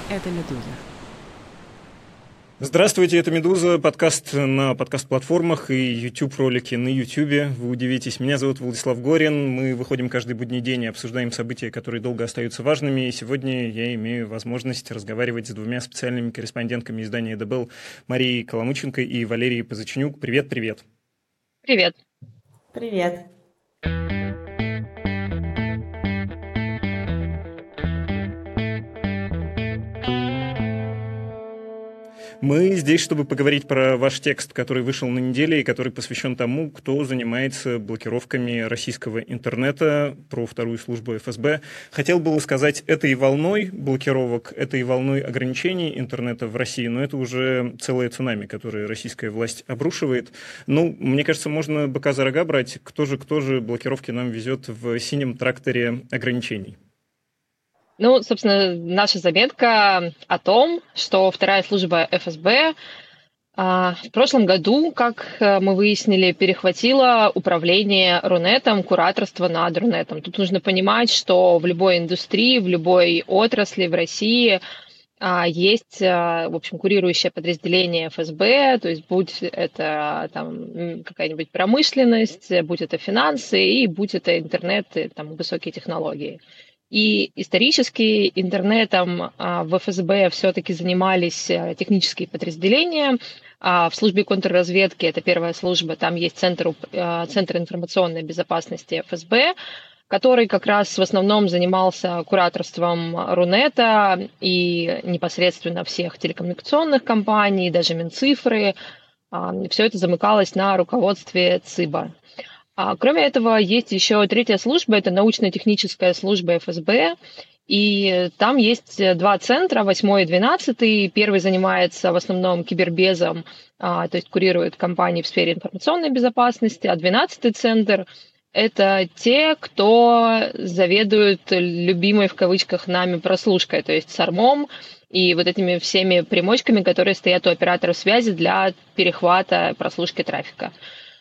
Это «Медуза». Здравствуйте, это «Медуза», подкаст на подкаст-платформах и YouTube-ролики на YouTube. Вы удивитесь, меня зовут Владислав Горин. Мы выходим каждый будний день и обсуждаем события, которые долго остаются важными. И сегодня я имею возможность разговаривать с двумя специальными корреспондентками издания «ДБЛ» Марией Коломученко и Валерией Позаченюк. Привет-привет. Привет. Привет. Мы здесь, чтобы поговорить про ваш текст, который вышел на неделе и который посвящен тому, кто занимается блокировками российского интернета, про вторую службу ФСБ. Хотел было сказать, этой волной блокировок, этой волной ограничений интернета в России, но это уже целое цунами, которое российская власть обрушивает. Ну, мне кажется, можно быка за рога брать. Кто же блокировки нам везет в синем тракторе ограничений? Ну, собственно, наша заметка о том, что вторая служба ФСБ в прошлом году, как мы выяснили, перехватила управление Рунетом, кураторство над Рунетом. Тут нужно понимать, что в любой индустрии, в любой отрасли в России есть, в общем, курирующее подразделение ФСБ, то есть будь это там какая-нибудь промышленность, будь это финансы и будь это интернет, там, высокие технологии. И исторически интернетом в ФСБ все-таки занимались технические подразделения. В службе контрразведки, это первая служба, там есть Центр информационной безопасности ФСБ, который как раз в основном занимался кураторством Рунета и непосредственно всех телекоммуникационных компаний, даже Минцифры. Все это замыкалось на руководстве ЦИБа. Кроме этого, есть еще третья служба, это научно-техническая служба ФСБ, и там есть два центра, 8 и 12. Первый занимается в основном кибербезом, то есть курирует компании в сфере информационной безопасности, а 12-й центр – это те, кто заведует любимой в кавычках нами прослушкой, то есть САРМом и вот этими всеми примочками, которые стоят у операторов связи для перехвата прослушки трафика.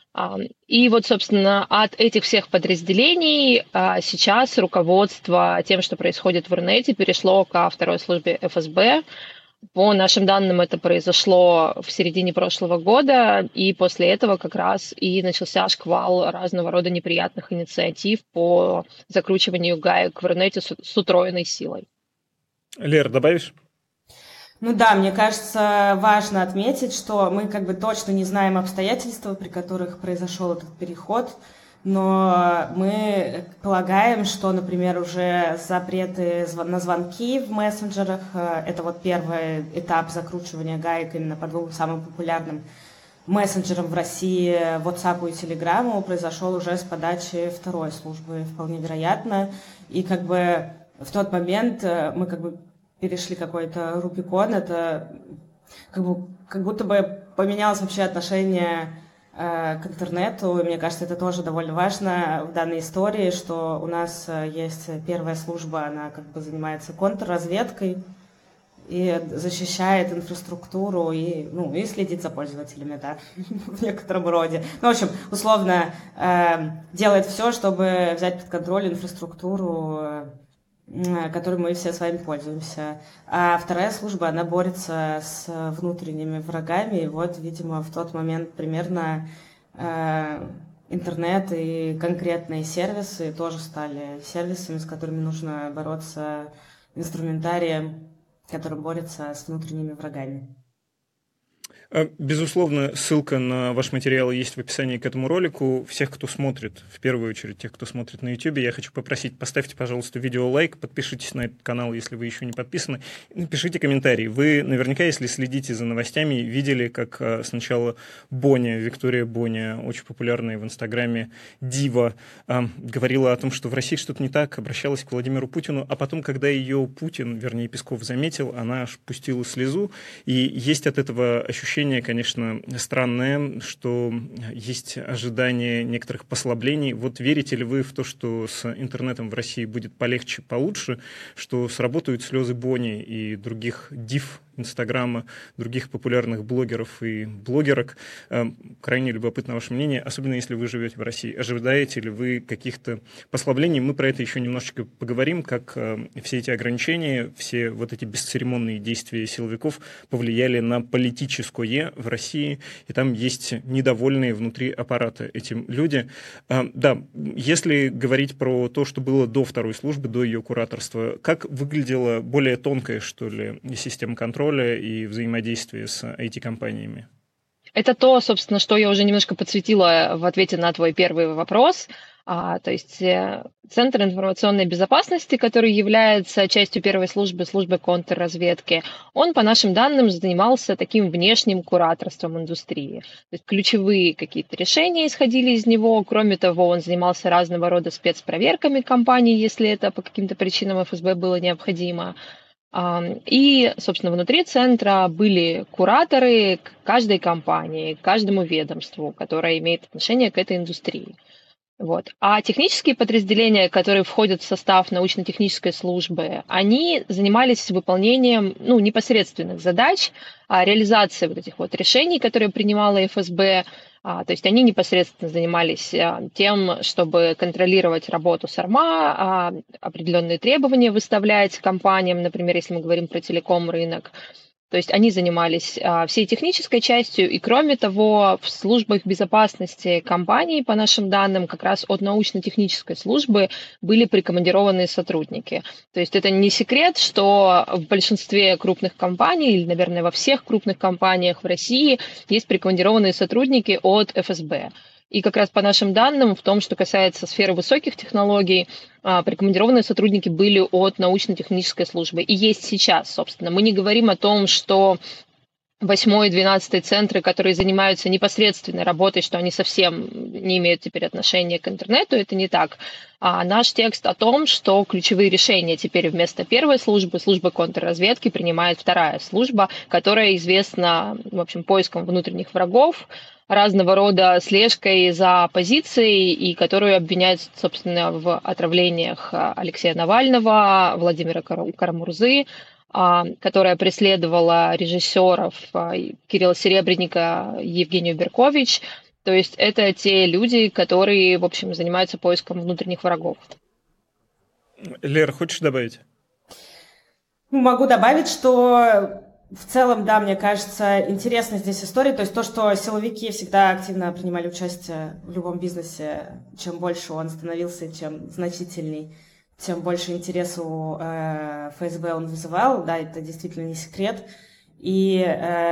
И вот, собственно, от этих всех подразделений сейчас руководство тем, что происходит в Рунете, перешло ко второй службе ФСБ. По нашим данным, это произошло в середине прошлого года, и после этого как раз и начался шквал разного рода неприятных инициатив по закручиванию гаек в Рунете с утроенной силой. Лер, добавишь? Ну да, мне кажется, важно отметить, что мы как бы точно не знаем обстоятельства, при которых произошел этот переход, но мы полагаем, что, например, уже запреты на звонки в мессенджерах – это вот первый этап закручивания гаек именно по двум самым популярным мессенджерам в России, WhatsApp и Telegram, произошел уже с подачи второй службы, вполне вероятно. И как бы в тот момент мы как бы перешли какой-то Рубикон, это как будто бы поменялось вообще отношение к интернету, и мне кажется, это тоже довольно важно в данной истории, что у нас есть первая служба, она как бы занимается контрразведкой и защищает инфраструктуру и следит за пользователями, да, в некотором роде. Ну, в общем, условно, делает все, чтобы взять под контроль инфраструктуру, которой мы все с вами пользуемся. А вторая служба, она борется с внутренними врагами. И вот, видимо, в тот момент примерно интернет и конкретные сервисы тоже стали сервисами, с которыми нужно бороться, инструментарием, который борется с внутренними врагами. Безусловно, ссылка на ваш материал есть в описании к этому ролику. Всех, кто смотрит, в первую очередь тех, кто смотрит на YouTube, я хочу попросить, поставьте, пожалуйста, видео лайк, подпишитесь на этот канал, если вы еще не подписаны, и напишите комментарий. Вы наверняка, если следите за новостями, видели, как сначала Виктория Боня, очень популярная в Инстаграме дива, говорила о том, что в России что-то не так, обращалась к Владимиру Путину, а потом, когда ее Путин, вернее, Песков заметил, она аж пустила слезу, и есть от этого ощущение, конечно, странное, что есть ожидание некоторых послаблений. Вот верите ли вы в то, что с интернетом в России будет полегче, получше, что сработают слезы Бони и других див Инстаграма, других популярных блогеров и блогерок. Крайне любопытно ваше мнение, особенно если вы живете в России. Ожидаете ли вы каких-то послаблений? Мы про это еще немножечко поговорим, как все эти ограничения, все вот эти бесцеремонные действия силовиков повлияли на политическое в России, и там есть недовольные внутри аппарата этим люди. Да, если говорить про то, что было до второй службы, до ее кураторства, как выглядела более тонкая, что ли, система контроля и взаимодействия с IT-компаниями? Это то, собственно, что я уже немножко подсветила в ответе на твой первый вопрос. То есть Центр информационной безопасности, который является частью первой службы контрразведки, он, по нашим данным, занимался таким внешним кураторством индустрии. То есть ключевые какие-то решения исходили из него. Кроме того, он занимался разного рода спецпроверками компаний, если это по каким-то причинам ФСБ было необходимо. И, собственно, внутри центра были кураторы к каждой компании, к каждому ведомству, которое имеет отношение к этой индустрии. Вот. А технические подразделения, которые входят в состав научно-технической службы, они занимались выполнением непосредственных задач, реализацией вот этих вот решений, которые принимала ФСБ. То есть они непосредственно занимались тем, чтобы контролировать работу САРМА, определенные требования выставлять компаниям, например, если мы говорим про телеком-рынок. То есть они занимались всей технической частью, и кроме того, в службах безопасности компаний, по нашим данным, как раз от научно-технической службы были прикомандированы сотрудники. То есть это не секрет, что в большинстве крупных компаний, или, наверное, во всех крупных компаниях в России есть прикомандированные сотрудники от ФСБ. И как раз по нашим данным, в том, что касается сферы высоких технологий, прикомандированные сотрудники были от научно-технической службы. И есть сейчас, собственно. Мы не говорим о том, что 8 и 12 центры, которые занимаются непосредственной работой, что они совсем не имеют теперь отношения к интернету, это не так. Наш текст о том, что ключевые решения теперь вместо первой службы контрразведки принимает вторая служба, которая известна, в общем, поиском внутренних врагов, разного рода слежкой за оппозицией, и которую обвиняют, собственно, в отравлениях Алексея Навального, Владимира Карамурзы, которая преследовала режиссеров Кирилла Серебренника и Евгению Беркович. То есть это те люди, которые, в общем, занимаются поиском внутренних врагов. Лера, хочешь добавить? Могу добавить, что в целом, да, мне кажется, интересна здесь история. То есть то, что силовики всегда активно принимали участие в любом бизнесе, чем больше он становился, чем значительней, тем больше интереса у ФСБ он вызывал. Да, это действительно не секрет. И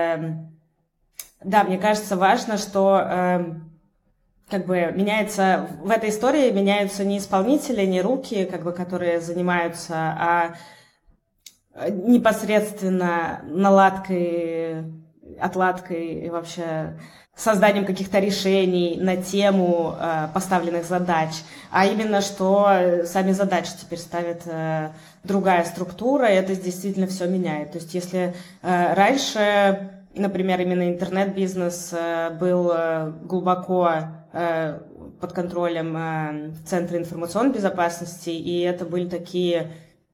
да, мне кажется, важно, что меняется в этой истории меняются не исполнители, не руки, которые занимаются, а непосредственно наладкой, отладкой и вообще созданием каких-то решений на тему поставленных задач, а именно, что сами задачи теперь ставит другая структура, и это действительно все меняет. То есть если раньше, например, именно интернет-бизнес был глубоко под контролем Центра информационной безопасности, и это были такие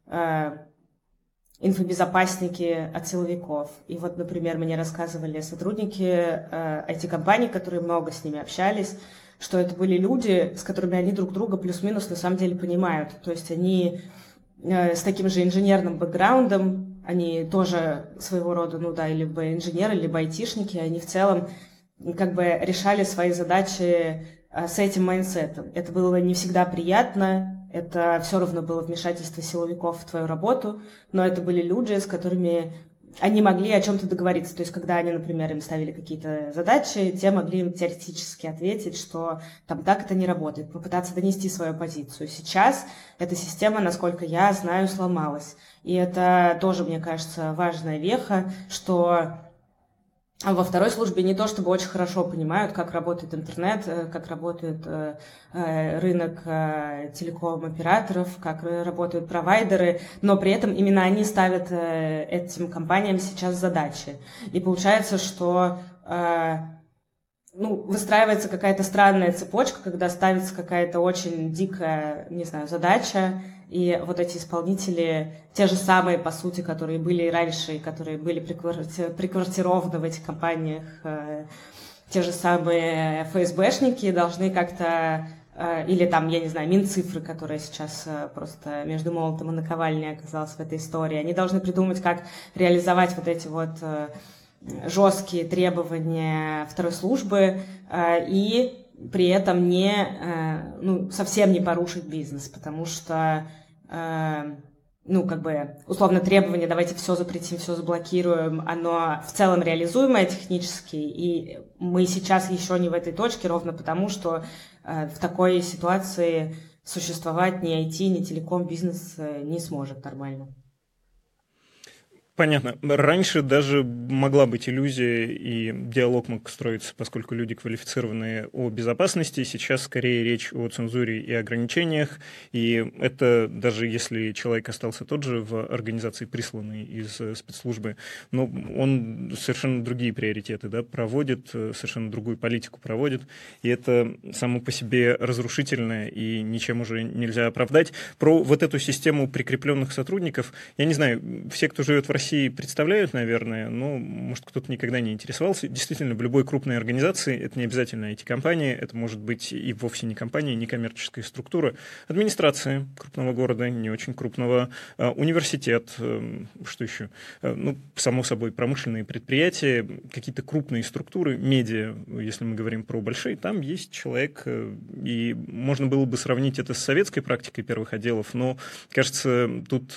инфобезопасники от силовиков. И вот, например, мне рассказывали сотрудники IT-компаний, которые много с ними общались, что это были люди, с которыми они друг друга плюс-минус на самом деле понимают. То есть они с таким же инженерным бэкграундом, они тоже своего рода, либо инженеры, либо айтишники, они в целом решали свои задачи с этим майндсетом. Это было не всегда приятно, это все равно было вмешательство силовиков в твою работу, но это были люди, с которыми они могли о чем-то договориться. То есть, когда они, например, им ставили какие-то задачи, те могли им теоретически ответить, что там так это не работает, попытаться донести свою позицию. Сейчас эта система, насколько я знаю, сломалась. И это тоже, мне кажется, важная веха, что во второй службе не то чтобы очень хорошо понимают, как работает интернет, как работает рынок телеком-операторов, как работают провайдеры, но при этом именно они ставят этим компаниям сейчас задачи. И получается, что выстраивается какая-то странная цепочка, когда ставится какая-то очень дикая, не знаю, задача, и вот эти исполнители, те же самые, по сути, которые были и раньше, и которые были приквартированы в этих компаниях, те же самые ФСБшники должны как-то, или там, я не знаю, Минцифры, которая сейчас просто между молотом и наковальней оказалась в этой истории, они должны придумать, как реализовать вот эти вот жесткие требования второй службы и при этом совсем не порушить бизнес, потому что, условно, требование «давайте все запретим, все заблокируем», оно в целом реализуемое технически, и мы сейчас еще не в этой точке, ровно потому, что в такой ситуации существовать ни IT, ни телеком-бизнес не сможет нормально. Понятно. Раньше даже могла быть иллюзия, и диалог мог строиться, поскольку люди квалифицированные, о безопасности. Сейчас скорее речь о цензуре и ограничениях, и это даже если человек остался тот же в организации, присланный из спецслужбы, но он совершенно другие приоритеты, да, проводит, совершенно другую политику проводит, и это само по себе разрушительное, и ничем уже нельзя оправдать. Про вот эту систему прикрепленных сотрудников, я не знаю, все, кто живет в России, представляют, наверное, но, может, кто-то никогда не интересовался. Действительно, в любой крупной организации, это не обязательно IT-компания, это может быть и вовсе не компания, не коммерческая структура, администрация крупного города, не очень крупного, университет, что еще? Само собой, промышленные предприятия, какие-то крупные структуры, медиа, если мы говорим про большие, там есть человек, и можно было бы сравнить это с советской практикой первых отделов, но, кажется, тут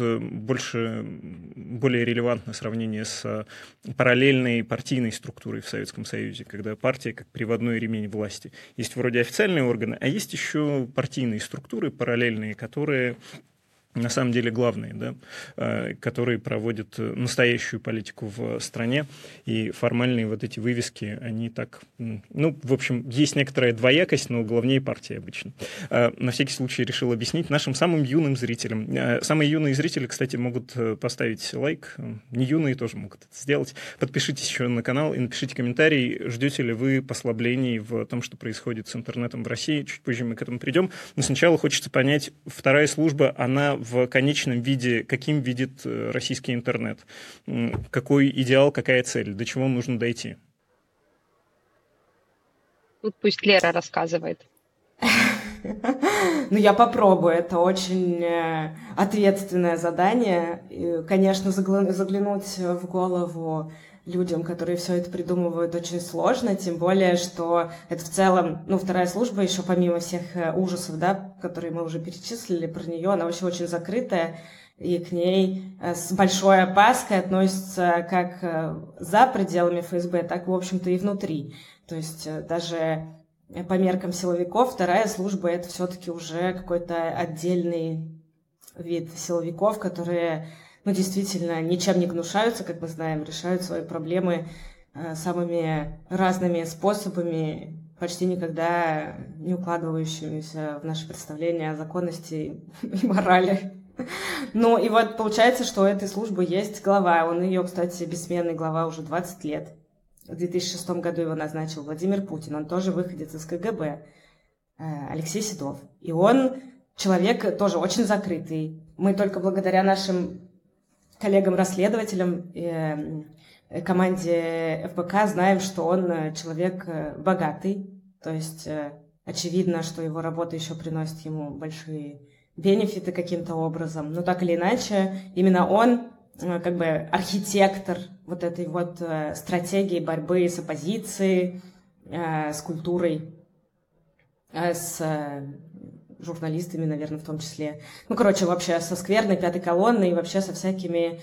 более релевантно сравнение с параллельной партийной структурой в Советском Союзе, когда партия как приводной ремень власти. Есть вроде официальные органы, а есть еще партийные структуры параллельные, которые на самом деле главные, да, которые проводят настоящую политику в стране, и формальные вот эти вывески, они так, в общем, есть некоторая двоякость, но главнее партии обычно. На всякий случай решил объяснить нашим самым юным зрителям. Самые юные зрители, кстати, могут поставить лайк, не юные тоже могут это сделать. Подпишитесь еще на канал и напишите комментарий, ждете ли вы послаблений в том, что происходит с интернетом в России. Чуть позже мы к этому придем. Но сначала хочется понять, вторая служба, она в конечном виде, каким видит российский интернет? Какой идеал, какая цель? До чего нужно дойти? Тут пусть Лера рассказывает. Я попробую. Это очень ответственное задание. И, конечно, заглянуть в голову людям, которые все это придумывают, очень сложно, тем более, что это в целом, вторая служба еще помимо всех ужасов, да, которые мы уже перечислили про нее, она вообще очень закрытая, и к ней с большой опаской относятся как за пределами ФСБ, так, в общем-то, и внутри. То есть даже по меркам силовиков вторая служба — это все-таки уже какой-то отдельный вид силовиков, которые действительно ничем не гнушаются, как мы знаем, решают свои проблемы самыми разными способами, почти никогда не укладывающимися в наши представления о законности и морали. И вот получается, что у этой службы есть глава. Он ее, кстати, бессменный глава уже 20 лет. В 2006 году его назначил Владимир Путин. Он тоже выходец из КГБ. Алексей Седов. И он человек тоже очень закрытый. Мы только благодаря нашим коллегам-расследователям и команде ФБК знаем, что он человек богатый. То есть очевидно, что его работа еще приносит ему большие бенефиты каким-то образом. Но так или иначе, именно он как бы архитектор вот этой вот стратегии борьбы с оппозицией, с культурой, с журналистами, наверное, в том числе. Вообще со скверной пятой колонной и вообще со всякими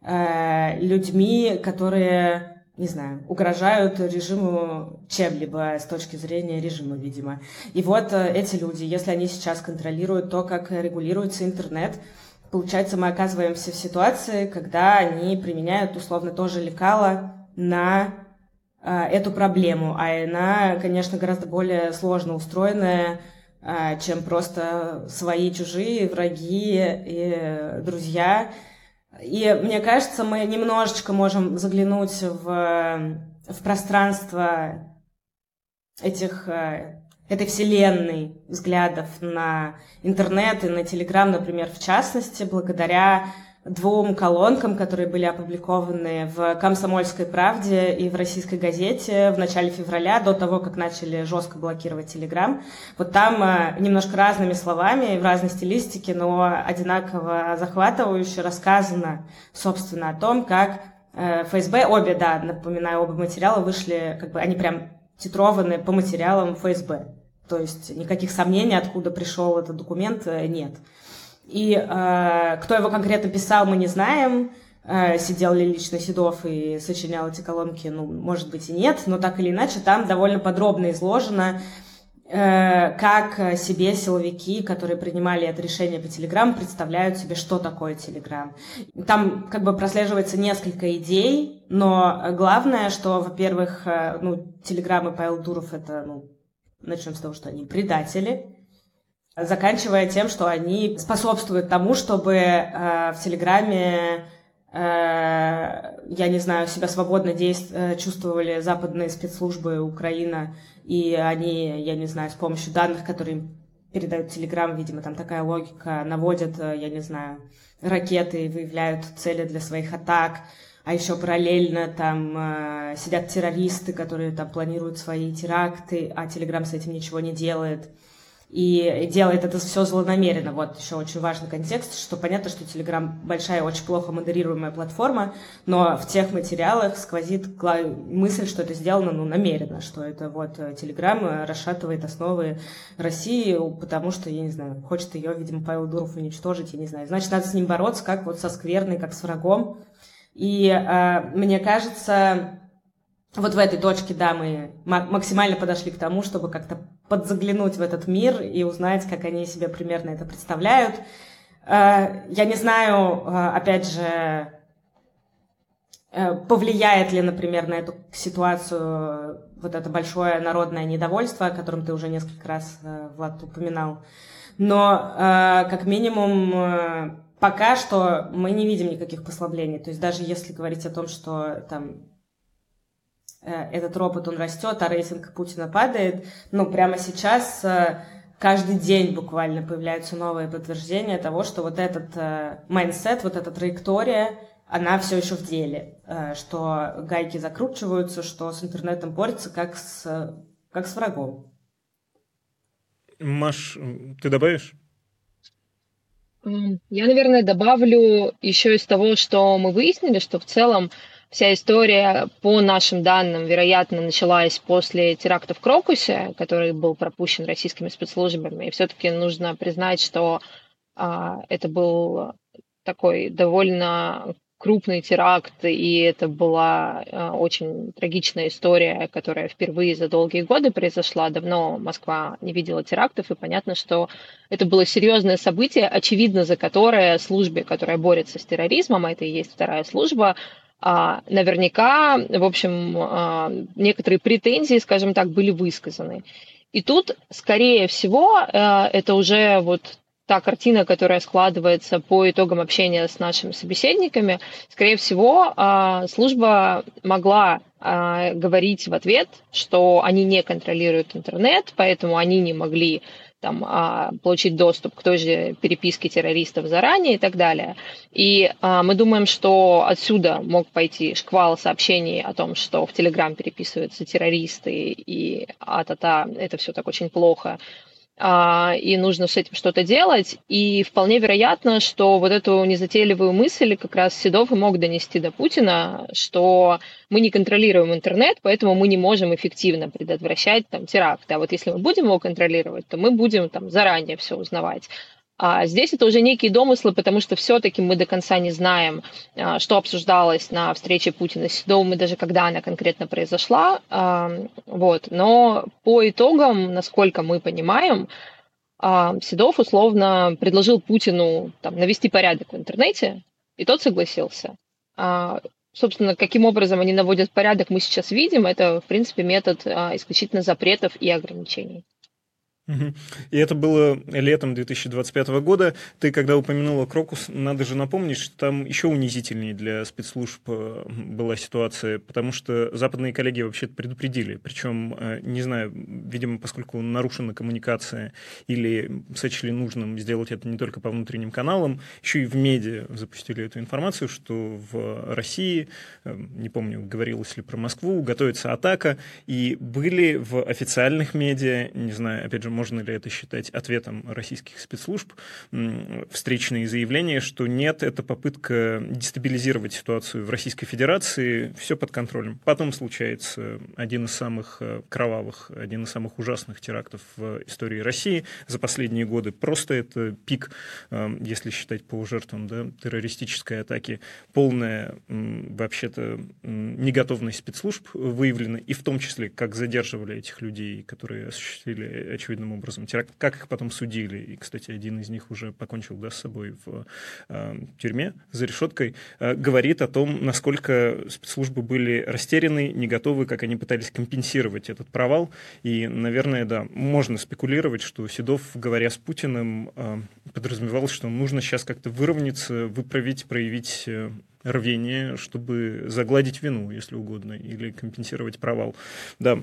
людьми, которые, не знаю, угрожают режиму чем-либо с точки зрения режима, видимо. И вот эти люди, если они сейчас контролируют то, как регулируется интернет, получается, мы оказываемся в ситуации, когда они применяют условно тоже лекало на эту проблему, а она, конечно, гораздо более сложно устроенная, чем просто свои, чужие, враги и друзья. И мне кажется, мы немножечко можем заглянуть в пространство этой вселенной взглядов на интернет и на Телеграм, например, в частности, благодаря 2 колонкам, которые были опубликованы в «Комсомольской правде» и в «Российской газете» в начале февраля, до того, как начали жестко блокировать Телеграм. Вот там немножко разными словами, в разной стилистике, но одинаково захватывающе рассказано, собственно, о том, как ФСБ, напоминаю, оба материала вышли, они прям титрованы по материалам ФСБ. То есть никаких сомнений, откуда пришел этот документ, нет. И кто его конкретно писал, мы не знаем. Сидел ли лично Седов и сочинял эти колонки, может быть и нет, но так или иначе там довольно подробно изложено, как себе силовики, которые принимали это решение по Телеграм, представляют себе, что такое Телеграм. Там прослеживается несколько идей, но главное, что, во-первых, Телеграм и Павел Дуров — это, начнем с того, что они предатели, заканчивая тем, что они способствуют тому, чтобы в Телеграме, себя свободно чувствовали западные спецслужбы Украины, и они, с помощью данных, которые им передают Телеграм, видимо, там такая логика, наводят, ракеты и выявляют цели для своих атак, а еще параллельно там сидят террористы, которые там планируют свои теракты, а Телеграм с этим ничего не делает. И делает это все злонамеренно. Вот еще очень важный контекст, что понятно, что Telegram большая, очень плохо модерируемая платформа, но в тех материалах сквозит мысль, что это сделано намеренно, что это Telegram расшатывает основы России, потому что, хочет ее, видимо, Павел Дуров уничтожить, Значит, надо с ним бороться, как со скверной, как с врагом. И мне кажется, в этой точке, мы максимально подошли к тому, чтобы как-то подзаглянуть в этот мир и узнать, как они себе примерно это представляют. Я не знаю, опять же, повлияет ли, например, на эту ситуацию это большое народное недовольство, о котором ты уже несколько раз, Влад, упоминал. Но, как минимум, пока что мы не видим никаких послаблений. То есть даже если говорить о том, что этот робот, он растет, а рейтинг Путина падает, прямо сейчас каждый день буквально появляются новые подтверждения того, что этот майндсет, эта траектория, она все еще в деле, что гайки закручиваются, что с интернетом борется как с врагом. Маш, ты добавишь? Я, наверное, добавлю еще из того, что мы выяснили, что в целом вся история, по нашим данным, вероятно, началась после теракта в Крокусе, который был пропущен российскими спецслужбами. И все-таки нужно признать, что это был такой довольно крупный теракт, и это была очень трагичная история, которая впервые за долгие годы произошла. Давно Москва не видела терактов, и понятно, что это было серьезное событие, очевидно, за которое службе, которая борется с терроризмом, а это и есть вторая служба, наверняка, в общем, некоторые претензии, скажем так, были высказаны. И тут, скорее всего, это уже та картина, которая складывается по итогам общения с нашими собеседниками, скорее всего, служба могла говорить в ответ, что они не контролируют интернет, поэтому они не могли получить доступ к той же переписке террористов заранее и так далее. И мы думаем, что отсюда мог пойти шквал сообщений о том, что в Телеграм переписываются террористы, и это все так очень плохо, и нужно с этим что-то делать. И вполне вероятно, что эту незатейливую мысль как раз Седов и мог донести до Путина, что мы не контролируем интернет, поэтому мы не можем эффективно предотвращать теракты. А если мы будем его контролировать, то мы будем заранее все узнавать. А здесь это уже некие домыслы, потому что все-таки мы до конца не знаем, что обсуждалось на встрече Путина с Седовым, и даже когда она конкретно произошла. Но по итогам, насколько мы понимаем, Седов условно предложил Путину навести порядок в интернете, и тот согласился. Собственно, каким образом они наводят порядок, мы сейчас видим. Это, в принципе, метод исключительно запретов и ограничений. И это было летом 2025 года. Ты, когда упомянула Крокус, надо же напомнить, что там еще унизительнее для спецслужб была ситуация, потому что западные коллеги вообще-то предупредили. Причем, не знаю, видимо, поскольку нарушена коммуникация или сочли нужным сделать это не только по внутренним каналам, еще и в медиа запустили эту информацию, что в России, не помню, говорилось ли про Москву, готовится атака, и были в официальных медиа, не знаю, опять же, можно ли это считать ответом российских спецслужб, встречные заявления, что нет, это попытка дестабилизировать ситуацию в Российской Федерации, все под контролем. Потом случается один из самых кровавых, один из самых ужасных терактов в истории России за последние годы. Просто это пик, если считать по жертвам, да, террористической атаки, полная вообще-то неготовность спецслужб выявлена, и в том числе, как задерживали этих людей, которые осуществили очевидным образом теракт, как их потом судили. И, кстати, один из них уже покончил, да, с собой в тюрьме за решеткой, говорит о том, насколько спецслужбы были растеряны, не готовы, как они пытались компенсировать этот провал. И, наверное, да, можно спекулировать, что Седов, говоря с Путиным, подразумевал, что нужно сейчас как-то выровняться, выправить, проявить рвение, чтобы загладить вину, если угодно, или компенсировать провал. Да,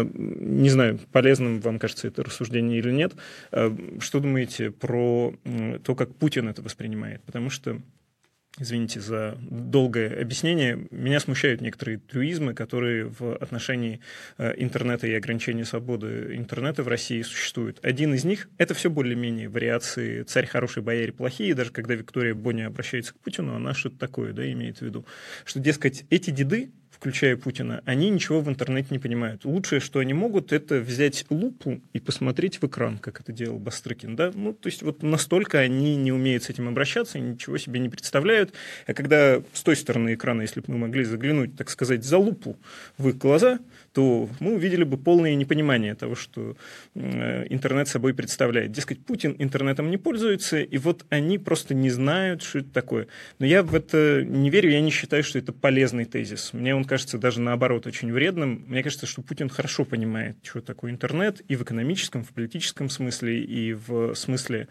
не знаю, полезным вам кажется это рассуждение или нет. Что думаете про то, как Путин это воспринимает? Потому что, извините за долгое объяснение, меня смущают некоторые трюизмы, которые в отношении интернета и ограничения свободы интернета в России существуют. Один из них — это все более-менее вариации «царь хороший, бояре плохие». Даже когда Виктория Боня обращается к Путину, она что-то такое, да, имеет в виду. Что, дескать, эти деды, включая Путина, они ничего в интернете не понимают. Лучшее, что они могут, это взять лупу и посмотреть в экран, как это делал Бастрыкин. Да? Ну, то есть вот настолько они не умеют с этим обращаться, ничего себе не представляют. А когда с той стороны экрана, если бы мы могли заглянуть, так сказать, за лупу в их глаза, то мы увидели бы полное непонимание того, что интернет собой представляет. Дескать, Путин интернетом не пользуется, и вот они просто не знают, что это такое. Но я в это не верю, я не считаю, что это полезный тезис. Мне он кажется даже наоборот очень вредным. Мне кажется, что Путин хорошо понимает, что такое интернет и в экономическом, в политическом смысле, и в смысле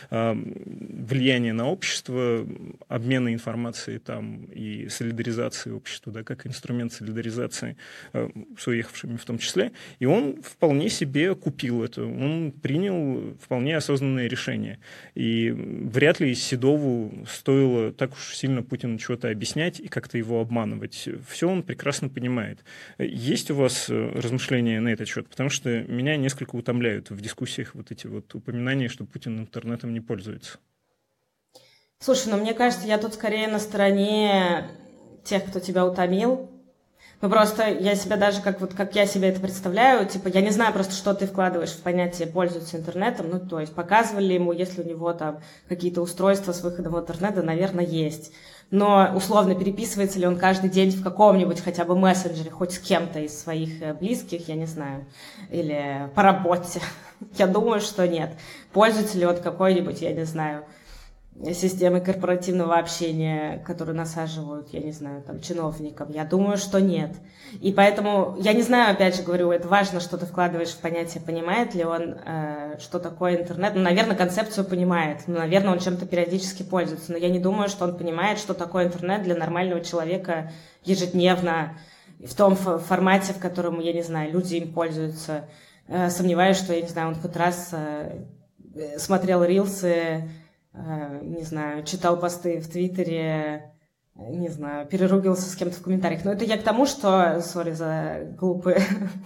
влияния на общество, обмена информацией там, и солидаризации общества, да, как инструмент солидаризации с уехавшими в том числе. И он вполне себе купил это. Он принял вполне осознанное решение. И вряд ли Седову стоило так уж сильно Путину чего-то объяснять и как-то его обманывать. Все он прекрасно понимает. Есть у вас размышления на этот счет? Потому что меня несколько утомляют в дискуссиях вот эти вот упоминания, что Путин интернетом не пользуется. Слушай, ну мне кажется, я тут скорее на стороне тех, кто тебя утомил. Ну просто я себя даже, как я себе это представляю, типа я не знаю просто, что ты вкладываешь в понятие «пользуется интернетом», ну то есть показывали ему, если у него там какие-то устройства с выходом в интернет, да, наверное, есть. Но условно переписывается ли он каждый день в каком-нибудь хотя бы мессенджере хоть с кем-то из своих близких, я не знаю, или по работе. Я думаю, что нет. Пользуется ли он какой-нибудь, я не знаю, системой корпоративного общения, которую насаживают, я не знаю, там, чиновникам? Я думаю, что нет. И поэтому, я не знаю, опять же говорю, это важно, что ты вкладываешь в понятие, понимает ли он, что такое интернет. Ну, наверное, концепцию понимает, ну, наверное, он чем-то периодически пользуется, но я не думаю, что он понимает, что такое интернет для нормального человека ежедневно, в том формате, в котором, я не знаю, люди им пользуются. Сомневаюсь, что, я не знаю, он хоть раз смотрел рилсы, не знаю, читал посты в Твиттере, не знаю, переругивался с кем-то в комментариях. Но это я к тому, что, сори за глупые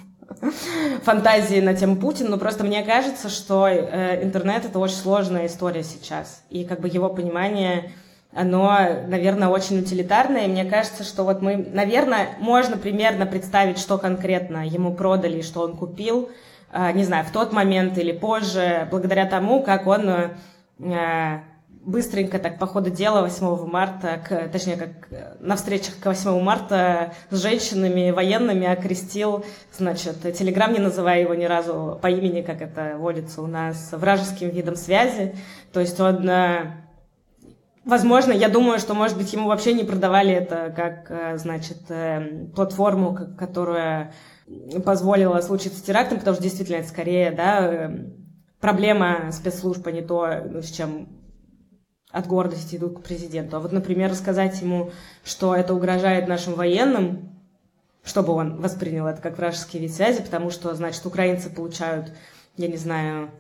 фантазии на тему Путина, но просто мне кажется, что интернет — это очень сложная история сейчас. И как бы его понимание, оно, наверное, очень утилитарное. И мне кажется, что вот мы, наверное, можно примерно представить, что конкретно ему продали, что он купил, не знаю, в тот момент или позже, благодаря тому, как он быстренько так по ходу дела 8 марта, точнее, как на встречах к 8 марта с женщинами военными окрестил, значит, Телеграм, не называя его ни разу по имени, как это водится у нас, вражеским видом связи. То есть он, возможно, я думаю, что, может быть, ему вообще не продавали это как, значит, платформу, которая позволила случиться терактом, потому что действительно это скорее, да, проблема спецслужб, а не то, с чем от гордости идут к президенту. А вот, например, рассказать ему, что это угрожает нашим военным, чтобы он воспринял это как вражеские вид связи, потому что, значит, украинцы получают, я не знаю,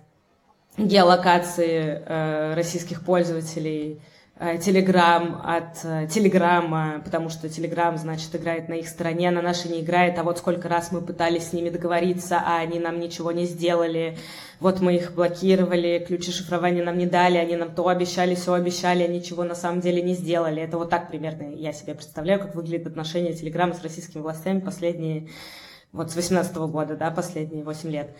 геолокации российских пользователей, Телеграм от Телеграма, потому что Телеграм, значит, играет на их стороне, а на нашей не играет, а вот сколько раз мы пытались с ними договориться, а они нам ничего не сделали, вот мы их блокировали, ключи шифрования нам не дали, они нам то обещали, все обещали, а ничего на самом деле не сделали. Это вот так примерно я себе представляю, как выглядит отношение Телеграма с российскими властями последние, вот с 2018 года, да, последние 8 лет.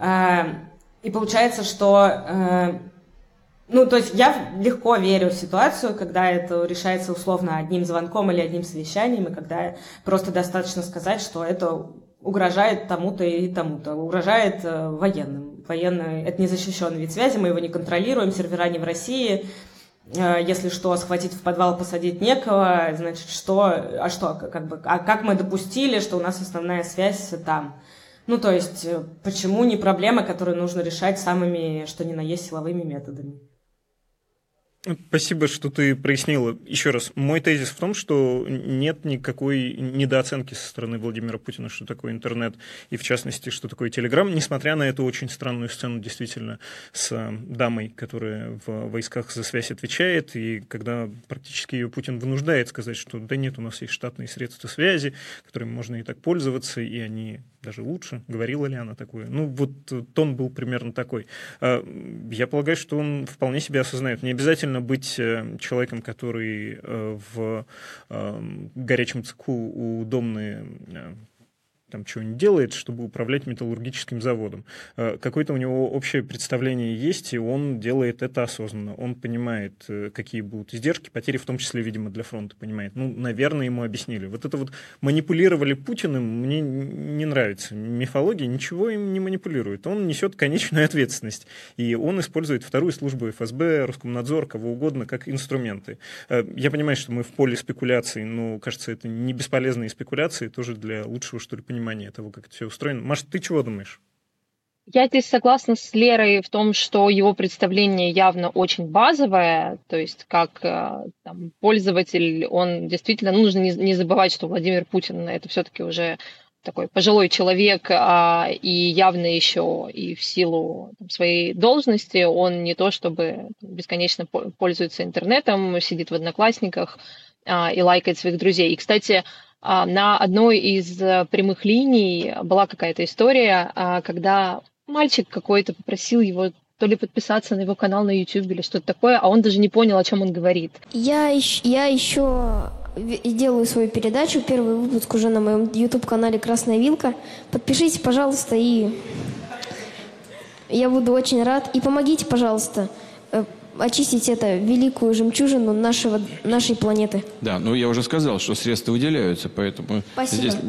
И получается, что... то есть я легко верю в ситуацию, когда это решается условно одним звонком или одним совещанием, и когда просто достаточно сказать, что это угрожает тому-то и тому-то, угрожает военным. Военный — это незащищенный вид связи, мы его не контролируем, сервера не в России, если что, схватить в подвал, посадить некого, значит, как мы допустили, что у нас основная связь там. То есть, почему не проблема, которую нужно решать самыми, что ни на есть, силовыми методами? Спасибо, что ты прояснила. Еще раз, мой тезис в том, что нет никакой недооценки со стороны Владимира Путина, что такое интернет, и в частности, что такое Телеграм, несмотря на эту очень странную сцену действительно с дамой, которая в войсках за связь отвечает, и когда практически ее Путин вынуждает сказать, что да нет, у нас есть штатные средства связи, которыми можно и так пользоваться, и они даже лучше. Говорила ли она такое? Тон был примерно такой. Я полагаю, что он вполне себя осознает. Не обязательно быть человеком, который в горячем цеху у Домны там чего-нибудь делает, чтобы управлять металлургическим заводом. Какое-то у него общее представление есть, и он делает это осознанно. Он понимает, какие будут издержки, потери, в том числе, видимо, для фронта, понимает. Наверное, ему объяснили. Вот это вот манипулировали Путиным, мне не нравится. Мифология ничего им не манипулирует. Он несет конечную ответственность. И он использует вторую службу ФСБ, Роскомнадзор, кого угодно, как инструменты. Я понимаю, что мы в поле спекуляций, но, кажется, это не бесполезные спекуляции, тоже для лучшего, что ли, понимания того, как это все устроено. Маша, ты чего думаешь? Я здесь согласна с Лерой в том, что его представление явно очень базовое, то есть как пользователь, он действительно, нужно не забывать, что Владимир Путин это все-таки уже такой пожилой человек, и явно еще и в силу своей должности он не то чтобы бесконечно пользуется интернетом, сидит в Одноклассниках и лайкает своих друзей. И, кстати, на одной из прямых линий была какая-то история, когда мальчик какой-то попросил его то ли подписаться на его канал на YouTube или что-то такое, а он даже не понял, о чем он говорит. Я еще делаю свою передачу, первый выпуск уже на моем YouTube-канале «Красная Вилка». Подпишитесь, пожалуйста, и я буду очень рад. И помогите, пожалуйста, очистить эту великую жемчужину нашей планеты. Да, я уже сказал, что средства выделяются, поэтому... Спасибо. Здесь...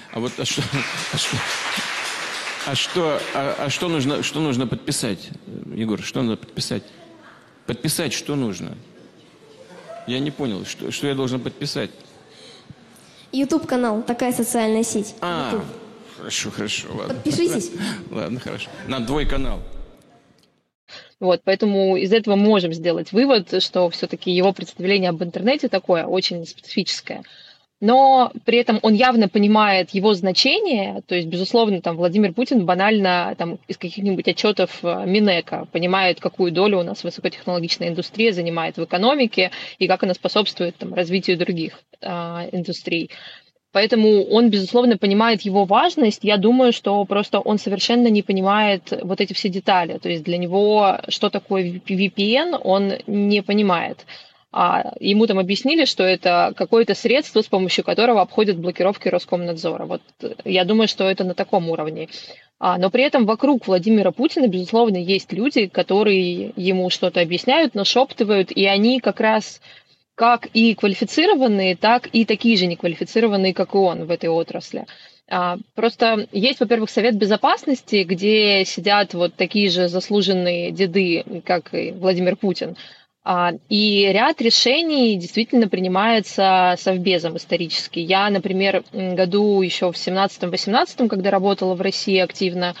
Что нужно подписать, Егор? Что надо подписать? Подписать что нужно? Я не понял, что я должен подписать? YouTube-канал, такая социальная сеть. Хорошо, ладно. Подпишитесь. Ладно, хорошо. На твой канал. Поэтому из этого можем сделать вывод, что все-таки его представление об интернете такое очень специфическое. Но при этом он явно понимает его значение, то есть, безусловно, Владимир Путин банально из каких-нибудь отчетов Минэка понимает, какую долю у нас высокотехнологичная индустрия занимает в экономике и как она способствует развитию других индустрий. Поэтому он, безусловно, понимает его важность. Я думаю, что просто он совершенно не понимает вот эти все детали. То есть для него, что такое VPN, он не понимает. Ему объяснили, что это какое-то средство, с помощью которого обходят блокировки Роскомнадзора. Я думаю, что это на таком уровне. Но при этом вокруг Владимира Путина, безусловно, есть люди, которые ему что-то объясняют, нашептывают, и они как раз как и квалифицированные, так и такие же неквалифицированные, как и он в этой отрасли. Просто есть, во-первых, Совет Безопасности, где сидят такие же заслуженные деды, как и Владимир Путин. И ряд решений действительно принимается Совбезом исторически. Я, например, году еще в 17-18, когда работала в России активно,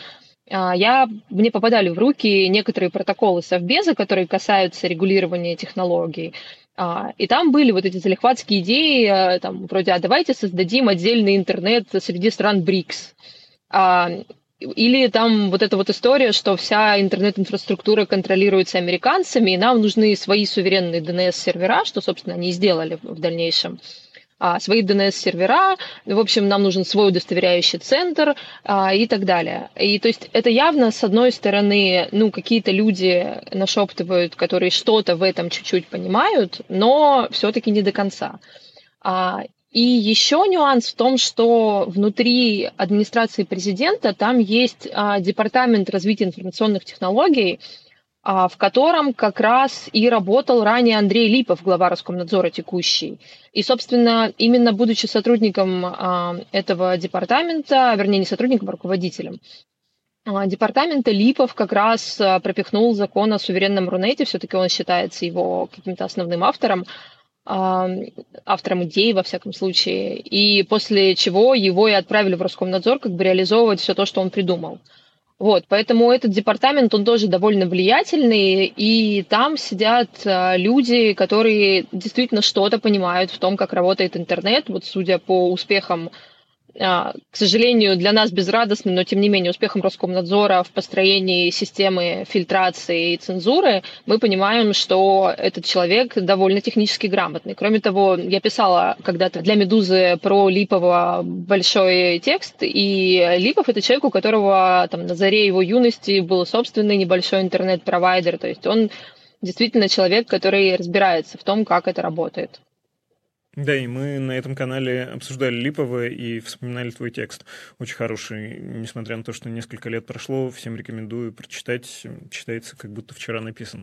мне попадали в руки некоторые протоколы Совбеза, которые касаются регулирования технологий. И там были вот эти залихватские идеи, там, вроде, давайте создадим отдельный интернет среди стран БРИКС. Или там вот эта вот история, что вся интернет-инфраструктура контролируется американцами, и нам нужны свои суверенные DNS-сервера, что, собственно, они и сделали в дальнейшем. Свои DNS-сервера, в общем, нам нужен свой удостоверяющий центр и так далее. И то есть это явно, с одной стороны, какие-то люди нашептывают, которые что-то в этом чуть-чуть понимают, но все-таки не до конца. И еще нюанс в том, что внутри администрации президента там есть департамент развития информационных технологий, в котором как раз и работал ранее Андрей Липов, глава Роскомнадзора текущий. И, собственно, именно будучи сотрудником этого департамента, вернее, не сотрудником, а руководителем департамента, Липов как раз пропихнул закон о суверенном Рунете, все-таки он считается его каким-то основным автором идеи, во всяком случае, и после чего его и отправили в Роскомнадзор как бы реализовывать все то, что он придумал. Вот, поэтому этот департамент, он тоже довольно влиятельный, и там сидят люди, которые действительно что-то понимают в том, как работает интернет. Вот судя по успехам, к сожалению, для нас безрадостным, но тем не менее успехом Роскомнадзора в построении системы фильтрации и цензуры, мы понимаем, что этот человек довольно технически грамотный. Кроме того, я писала когда-то для «Медузы» про Липова большой текст, и Липов — это человек, у которого там на заре его юности был собственный небольшой интернет-провайдер, то есть он действительно человек, который разбирается в том, как это работает. Да, и мы на этом канале обсуждали Липова и вспоминали твой текст. Очень хороший, несмотря на то, что несколько лет прошло, всем рекомендую прочитать. Читается, как будто вчера написан.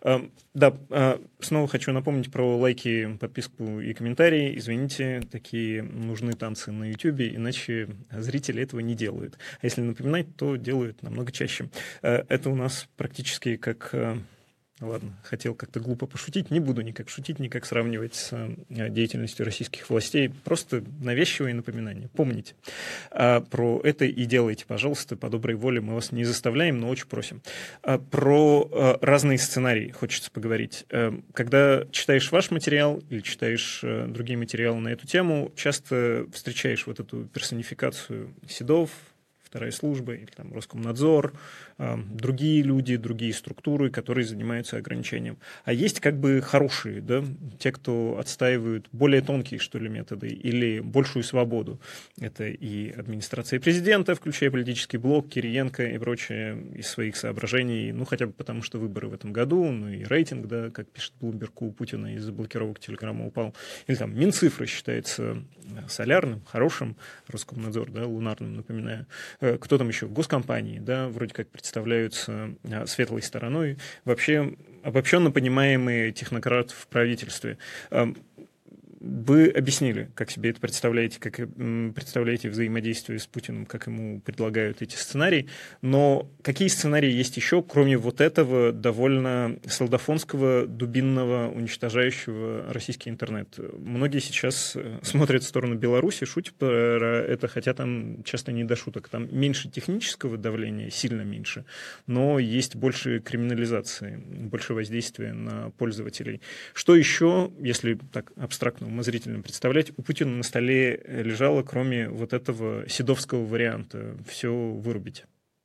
Снова хочу напомнить про лайки, подписку и комментарии. Извините, такие нужны танцы на YouTube, иначе зрители этого не делают. А если напоминать, то делают намного чаще. Это у нас практически как... Ладно, хотел как-то глупо пошутить, не буду никак шутить, никак сравнивать с деятельностью российских властей, просто навязчивые напоминания. Помните про это и делайте, пожалуйста, по доброй воле, мы вас не заставляем, но очень просим. Про разные сценарии хочется поговорить. Когда читаешь ваш материал или читаешь другие материалы на эту тему, часто встречаешь вот эту персонификацию Седов, вторая служба, или там Роскомнадзор, другие люди, другие структуры, которые занимаются ограничением. А есть как бы хорошие, да, те, кто отстаивают более тонкие, что ли, методы или большую свободу. Это и администрация президента, включая политический блок, Кириенко и прочее, из своих соображений, хотя бы потому, что выборы в этом году, и рейтинг, да, как пишет Блумберг, у Путина из-за блокировок Телеграма упал. Или там Минцифра считается солярным, хорошим, Роскомнадзор, да, лунарным, напоминаю. Кто там еще? Госкомпании, да, вроде как представляются светлой стороной. Вообще обобщенно понимаемые технократы в правительстве. Вы объяснили, как себе это представляете, как представляете взаимодействие с Путиным, как ему предлагают эти сценарии. Но какие сценарии есть еще, кроме вот этого довольно солдафонского, дубинного, уничтожающего российский интернет? Многие сейчас смотрят в сторону Беларуси, шутят про это, хотя там часто не до шуток. Там меньше технического давления, сильно меньше, но есть больше криминализации, больше воздействия на пользователей. Что еще, если так абстрактно, умозрительно представлять, у Путина на столе лежало, кроме вот этого седовского варианта, все вырубить?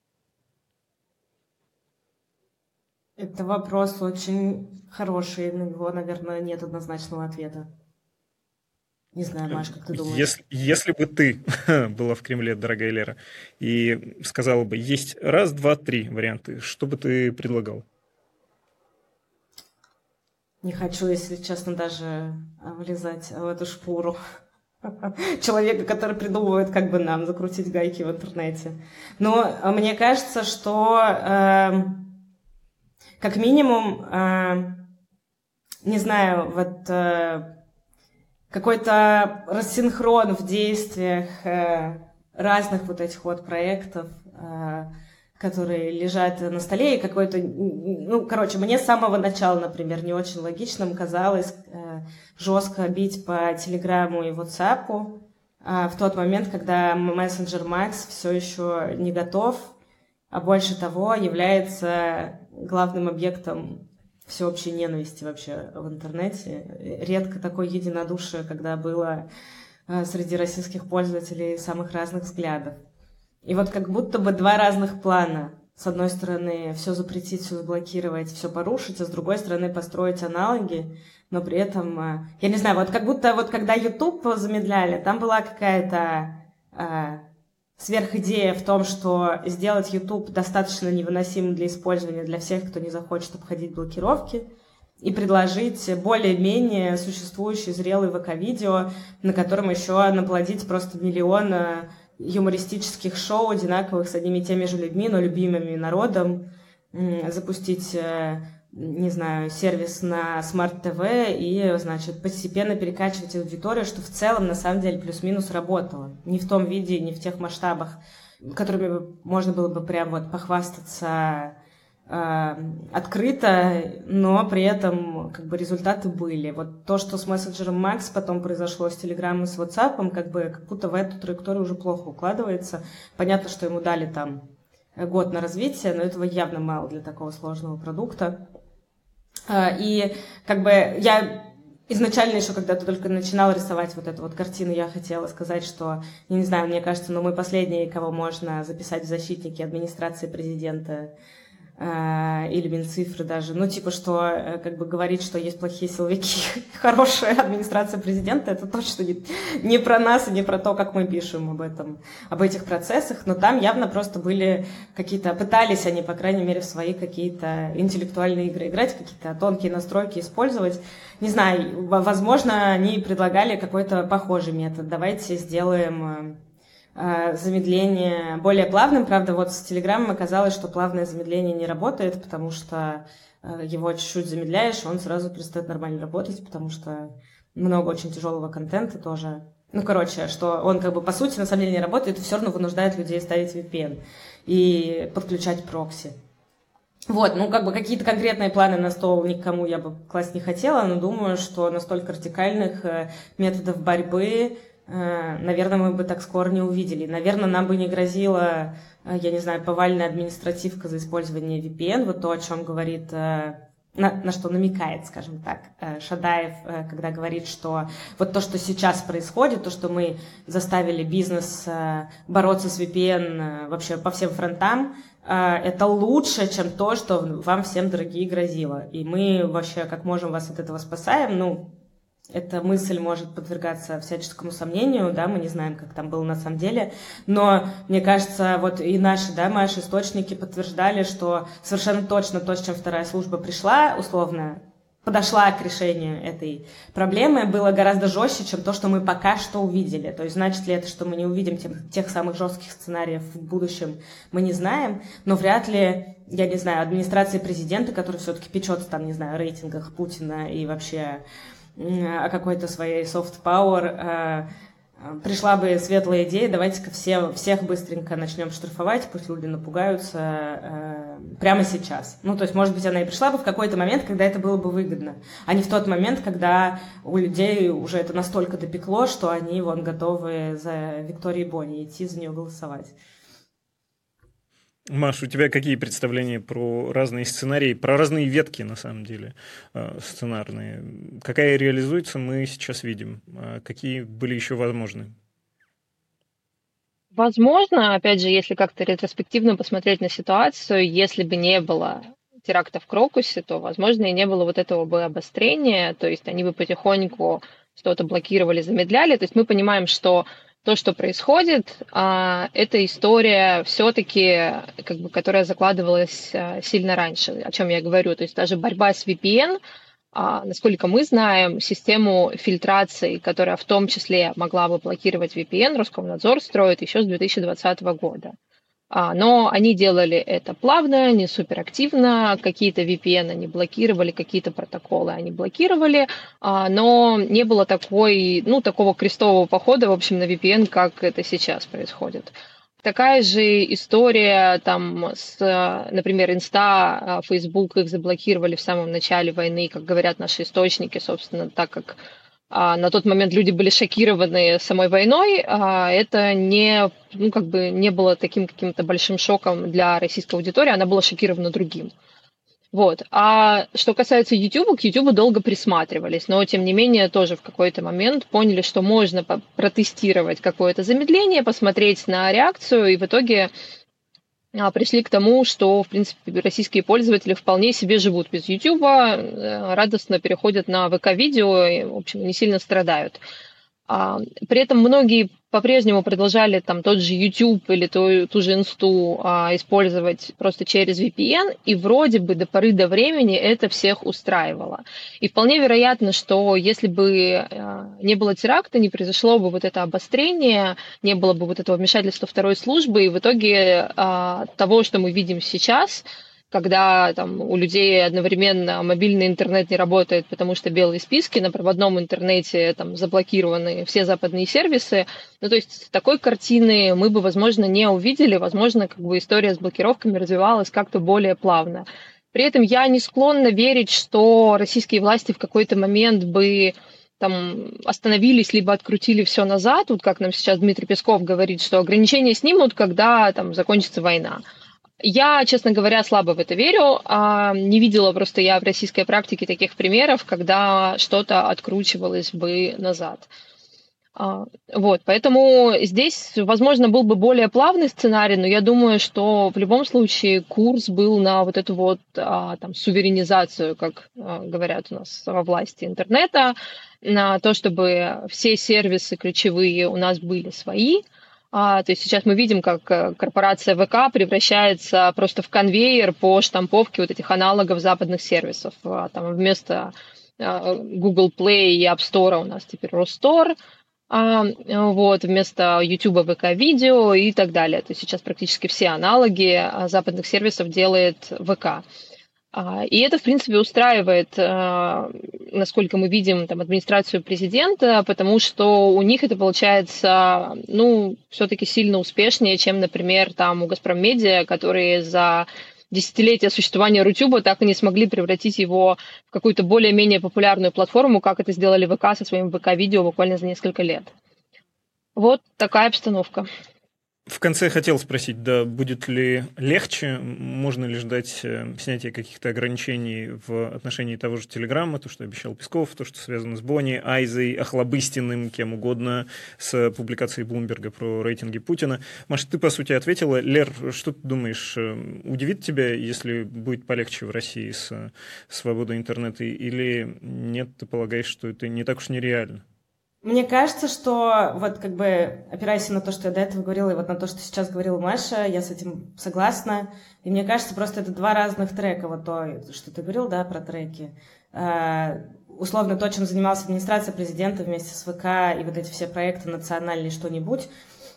Это вопрос очень хороший, на него, наверное, нет однозначного ответа. Не знаю, Маш, как ты думаешь? Если бы ты была в Кремле, дорогая Лера, и сказала бы, есть раз, два, три варианты, что бы ты предлагал? Не хочу, если честно, даже влезать в эту шкуру человека, который придумывает, как бы нам закрутить гайки в интернете. Но мне кажется, что как минимум, не знаю, вот какой-то рассинхрон в действиях разных вот этих вот проектов, которые лежат на столе, и какой-то... мне с самого начала, например, не очень логичным казалось жестко бить по Телеграму и WhatsApp в тот момент, когда мессенджер Max все еще не готов, а больше того является главным объектом всеобщей ненависти вообще в интернете. Редко такое единодушие, когда было среди российских пользователей самых разных взглядов. И вот как будто бы два разных плана. С одной стороны, все запретить, все заблокировать, все порушить, а с другой стороны, построить аналоги, но при этом, я не знаю, вот как будто вот когда YouTube замедляли, там была какая-то сверхидея в том, что сделать YouTube достаточно невыносимым для использования для всех, кто не захочет обходить блокировки, и предложить более-менее существующий зрелый ВК-видео, на котором еще наплодить просто миллион юмористических шоу, одинаковых с одними и теми же людьми, но любимыми народом, запустить, не знаю, сервис на Smart TV и, значит, постепенно перекачивать аудиторию, что в целом, на самом деле, плюс-минус работало. Не в том виде, не в тех масштабах, которыми можно было бы прям вот похвастаться открыто, но при этом как бы результаты были. Вот то, что с мессенджером Max потом произошло с Telegram и с WhatsApp, как будто в эту траекторию уже плохо укладывается. Понятно, что ему дали там год на развитие, но этого явно мало для такого сложного продукта. И как бы я изначально еще, когда ты только начинала рисовать вот эту вот картину, я хотела сказать, что, я не знаю, мне кажется, но мы последние, кого можно записать в защитники администрации президента или Минцифры даже, ну, типа, что, как бы, говорить, что есть плохие силовики, хорошая администрация президента, это точно не про нас и не про то, как мы пишем об этих процессах, но там явно просто были какие-то, пытались они, по крайней мере, в свои какие-то интеллектуальные игры играть, какие-то тонкие настройки использовать. Не знаю, возможно, они предлагали какой-то похожий метод. Давайте сделаем замедление более плавным. Правда, вот с Телеграмом оказалось, что плавное замедление не работает, потому что его чуть-чуть замедляешь, он сразу перестает нормально работать, потому что много очень тяжелого контента тоже. Ну, короче, что он как бы по сути на самом деле не работает, и все равно вынуждает людей ставить VPN и подключать прокси. Вот, ну, как бы какие-то конкретные планы на стол никому я бы класть не хотела, но думаю, что настолько радикальных методов борьбы, наверное, мы бы так скоро не увидели. Наверное, нам бы не грозила, я не знаю, повальная административка за использование VPN, вот то, о чем говорит, на что намекает, скажем так, Шадаев, когда говорит, что вот то, что сейчас происходит, то, что мы заставили бизнес бороться с VPN вообще по всем фронтам, это лучше, чем то, что вам всем, дорогие, грозило. И мы вообще как можем вас от этого спасаем, ну, эта мысль может подвергаться всяческому сомнению, да, мы не знаем, как там было на самом деле, но, мне кажется, вот и наши источники подтверждали, что совершенно точно то, с чем вторая служба пришла, условно, подошла к решению этой проблемы, было гораздо жестче, чем то, что мы пока что увидели. То есть, значит ли это, что мы не увидим тех самых жестких сценариев в будущем, мы не знаем, но вряд ли, я не знаю, администрация президента, которая все-таки печется там, не знаю, о рейтингах Путина и вообще о какой-то своей soft power, пришла бы светлая идея, давайте-ка всех быстренько начнем штрафовать, пусть люди напугаются прямо сейчас. Ну, то есть, может быть, она и пришла бы в какой-то момент, когда это было бы выгодно, а не в тот момент, когда у людей уже это настолько допекло, что они вон готовы за Викторией Бони идти за нее голосовать. Маш, у тебя какие представления про разные сценарии, про разные ветки, на самом деле, сценарные? Какая реализуется, мы сейчас видим. Какие были еще возможны? Возможно, опять же, если как-то ретроспективно посмотреть на ситуацию, если бы не было теракта в Крокусе, то, возможно, и не было вот этого бы обострения, то есть они бы потихоньку что-то блокировали, замедляли. То есть мы понимаем, что то, что происходит, это история все-таки, как бы, которая закладывалась сильно раньше, о чем я говорю. То есть даже борьба с VPN, насколько мы знаем, систему фильтрации, которая в том числе могла бы блокировать VPN, Роскомнадзор строит еще с 2020 года. Но они делали это плавно, не суперактивно, какие-то VPN они блокировали, какие-то протоколы они блокировали, но не было такого крестового похода, в общем, на VPN, как это сейчас происходит. Такая же история там например, Инста, Facebook их заблокировали в самом начале войны, как говорят наши источники, собственно, так как на тот момент люди были шокированы самой войной, это не было таким каким-то большим шоком для российской аудитории, она была шокирована другим. Вот. А что касается YouTube, к YouTube долго присматривались, но тем не менее тоже в какой-то момент поняли, что можно протестировать какое-то замедление, посмотреть на реакцию, и в итоге пришли к тому, что, в принципе, российские пользователи вполне себе живут без YouTube, радостно переходят на ВК-видео и, в общем, не сильно страдают. При этом многие по-прежнему продолжали там тот же YouTube или ту же Инсту использовать просто через VPN, и вроде бы до поры до времени это всех устраивало. И вполне вероятно, что если бы не было теракта, не произошло бы вот это обострение, не было бы вот этого вмешательства второй службы, и в итоге того, что мы видим сейчас, когда там у людей одновременно мобильный интернет не работает, потому что белые списки, на проводном интернете там заблокированы все западные сервисы. Ну, то есть такой картины мы бы, возможно, не увидели, возможно, как бы история с блокировками развивалась как-то более плавно. При этом я не склонна верить, что российские власти в какой-то момент бы там остановились, либо открутили все назад, вот как нам сейчас Дмитрий Песков говорит, что ограничения снимут, когда там закончится война. Я, честно говоря, слабо в это верю. Не видела просто я в российской практике таких примеров, когда что-то откручивалось бы назад. Вот, поэтому здесь, возможно, был бы более плавный сценарий, но я думаю, что в любом случае курс был на вот эту вот там, суверенизацию, как говорят у нас во власти интернета, на то, чтобы все сервисы ключевые у нас были свои. То есть сейчас мы видим, как корпорация ВК превращается просто в конвейер по штамповке вот этих аналогов западных сервисов. Там вместо Google Play и App Store у нас теперь Ростор, вот, вместо YouTube ВК-видео и так далее. То есть сейчас практически все аналоги западных сервисов делает ВК. И это, в принципе, устраивает, насколько мы видим, там, администрацию президента, потому что у них это получается, ну, все-таки сильно успешнее, чем, например, там у «Газпром Медиа», которые за десятилетия существования Рутюба так и не смогли превратить его в какую-то более-менее популярную платформу, как это сделали ВК со своим ВК-видео буквально за несколько лет. Вот такая обстановка. В конце хотел спросить, да, будет ли легче, можно ли ждать снятия каких-то ограничений в отношении того же Телеграма, то, что обещал Песков, то, что связано с Бонни, Айзой, Охлобыстиным, кем угодно, с публикацией Блумберга про рейтинги Путина. Маша, ты, по сути, ответила. Лер, что ты думаешь, удивит тебя, если будет полегче в России с свободой интернета, или нет, ты полагаешь, что это не так уж нереально? Мне кажется, что вот как бы опираясь на то, что я до этого говорила, и вот на то, что сейчас говорила Маша, я с этим согласна. И мне кажется, просто это два разных трека. Вот то, что ты говорил, да, про треки. Условно, то, чем занималась администрация президента вместе с ВК и вот эти все проекты национальные что-нибудь,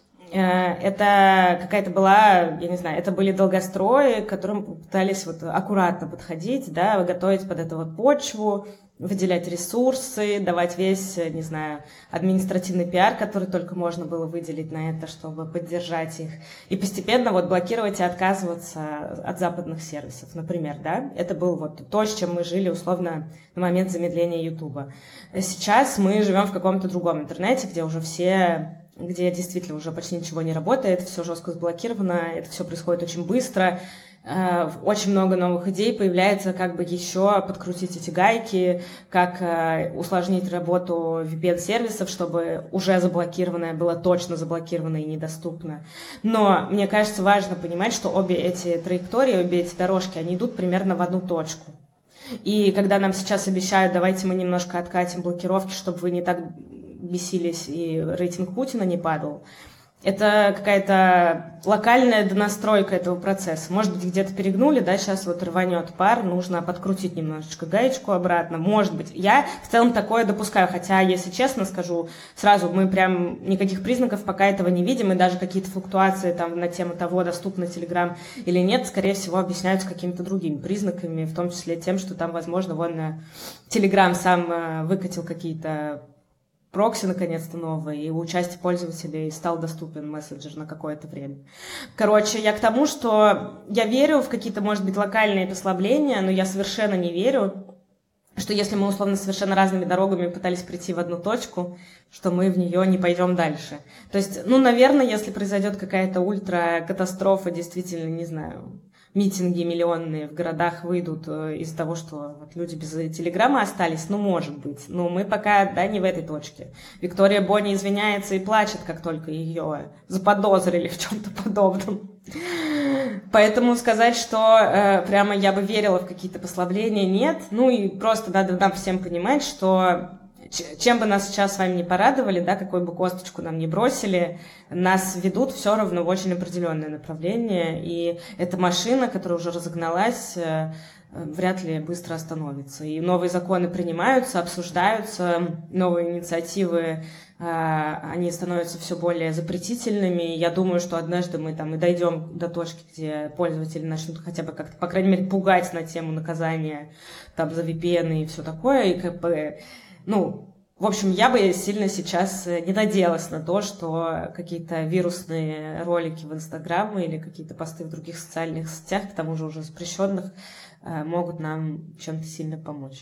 это какая-то была, я не знаю, это были долгострои, к которым пытались вот аккуратно подходить, да, готовить под это вот почву, выделять ресурсы, давать весь, не знаю, административный пиар, который только можно было выделить на это, чтобы поддержать их. И постепенно вот блокировать и отказываться от западных сервисов, например, да. Это было вот то, с чем мы жили, условно, на момент замедления Ютуба. Сейчас мы живем в каком-то другом интернете, где уже все... где действительно уже почти ничего не работает, все жестко заблокировано, это все происходит очень быстро, очень много новых идей появляется, как бы еще подкрутить эти гайки, как усложнить работу VPN-сервисов, чтобы уже заблокированное было точно заблокировано и недоступно. Но мне кажется, важно понимать, что обе эти траектории, обе эти дорожки, они идут примерно в одну точку. И когда нам сейчас обещают, давайте мы немножко откатим блокировки, чтобы вы не так бесились и рейтинг Путина не падал, это какая-то локальная донастройка этого процесса. Может быть, где-то перегнули, да, сейчас вот рванет пар, нужно подкрутить немножечко гаечку обратно. Может быть. Я в целом такое допускаю, хотя, если честно скажу, сразу мы прям никаких признаков пока этого не видим, и даже какие-то флуктуации там на тему того, доступно Telegram или нет, скорее всего, объясняются какими-то другими признаками, в том числе тем, что там, возможно, вон Telegram сам выкатил какие-то прокси, наконец-то, новые, и у части пользователей стал доступен мессенджер на какое-то время. Короче, я к тому, что я верю в какие-то, может быть, локальные послабления, но я совершенно не верю что если мы условно совершенно разными дорогами пытались прийти в одну точку, что мы в нее не пойдем дальше. То есть, наверное, если произойдет какая-то ультракатастрофа, действительно, не знаю, митинги миллионные в городах выйдут из-за того, что вот люди без телеграммы остались, может быть. Но мы пока, не в этой точке. Виктория Бони извиняется и плачет, как только ее заподозрили в чем-то подобном. Поэтому сказать, что прямо я бы верила в какие-то послабления, нет. И просто надо нам всем понимать, что чем бы нас сейчас с вами не порадовали, какую бы косточку нам не бросили, нас ведут все равно в очень определенное направление. И эта машина, которая уже разогналась, вряд ли быстро остановится. И новые законы принимаются, обсуждаются, новые инициативы, они становятся все более запретительными. Я думаю, что однажды мы и дойдем до точки, где пользователи начнут хотя бы как-то, по крайней мере, пугать на тему наказания за VPN и все такое. И в общем, я бы сильно сейчас не надеялась на то, что какие-то вирусные ролики в Инстаграм или какие-то посты в других социальных сетях, к тому же уже запрещенных, могут нам чем-то сильно помочь.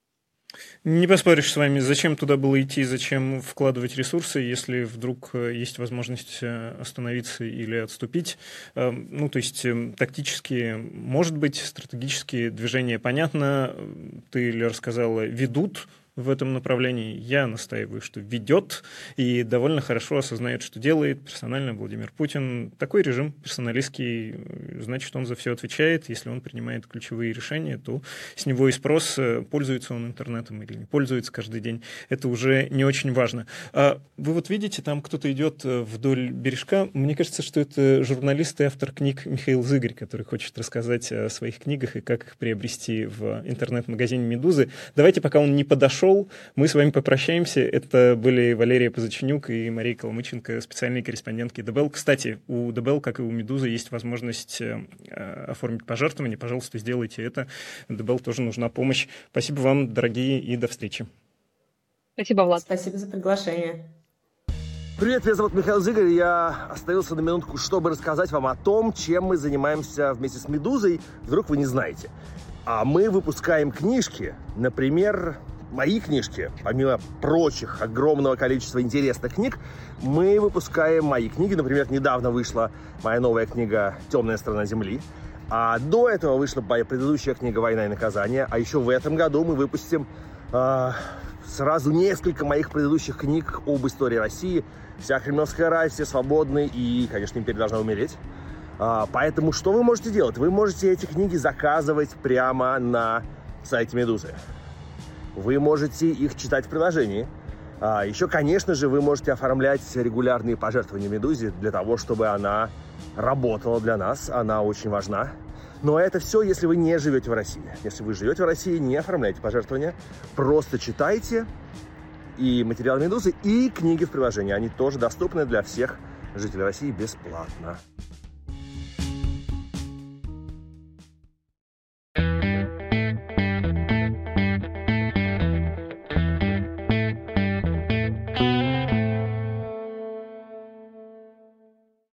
Не поспоришь с вами, зачем туда было идти, зачем вкладывать ресурсы, если вдруг есть возможность остановиться или отступить. То есть тактически, может быть, стратегические движения, понятно, ты, Лера, сказала, ведут в этом направлении. Я настаиваю, что ведет и довольно хорошо осознает, что делает персонально Владимир Путин. Такой режим персоналистский, значит, он за все отвечает. Если он принимает ключевые решения, то с него и спрос, пользуется он интернетом или не пользуется каждый день. Это уже не очень важно. Вы видите, там кто-то идет вдоль бережка. Мне кажется, что это журналист и автор книг Михаил Зыгорь, который хочет рассказать о своих книгах и как их приобрести в интернет-магазине «Медузы». Давайте, пока он не подошел, мы с вами попрощаемся. Это были Валерия Позаченюк и Мария Коломыченко, специальные корреспондентки ДБЛ. Кстати, у ДБЛ, как и у «Медузы», есть возможность оформить пожертвование. Пожалуйста, сделайте это. ДБЛ тоже нужна помощь. Спасибо вам, дорогие, и до встречи. Спасибо, Влад. Спасибо за приглашение. Привет, меня зовут Михаил Зыгорь. Я остановился на минутку, чтобы рассказать вам о том, чем мы занимаемся вместе с «Медузой». Вдруг вы не знаете. А мы выпускаем книжки, например, мои книжки, помимо прочих огромного количества интересных книг, мы выпускаем мои книги. Например, недавно вышла моя новая книга «Темная сторона Земли». А до этого вышла моя предыдущая книга «Война и наказание». А еще в этом году мы выпустим сразу несколько моих предыдущих книг об истории России. «Вся Кремлевская рать», «Все свободны» и, конечно, «Империя должна умереть». Поэтому что вы можете делать? Вы можете эти книги заказывать прямо на сайте «Медузы». Вы можете их читать в приложении. Еще, конечно же, вы можете оформлять регулярные пожертвования «Медузе» для того, чтобы она работала для нас. Она очень важна. Но это все, если вы не живете в России. Если вы живете в России, не оформляйте пожертвования. Просто читайте и материалы «Медузы», и книги в приложении. Они тоже доступны для всех жителей России бесплатно.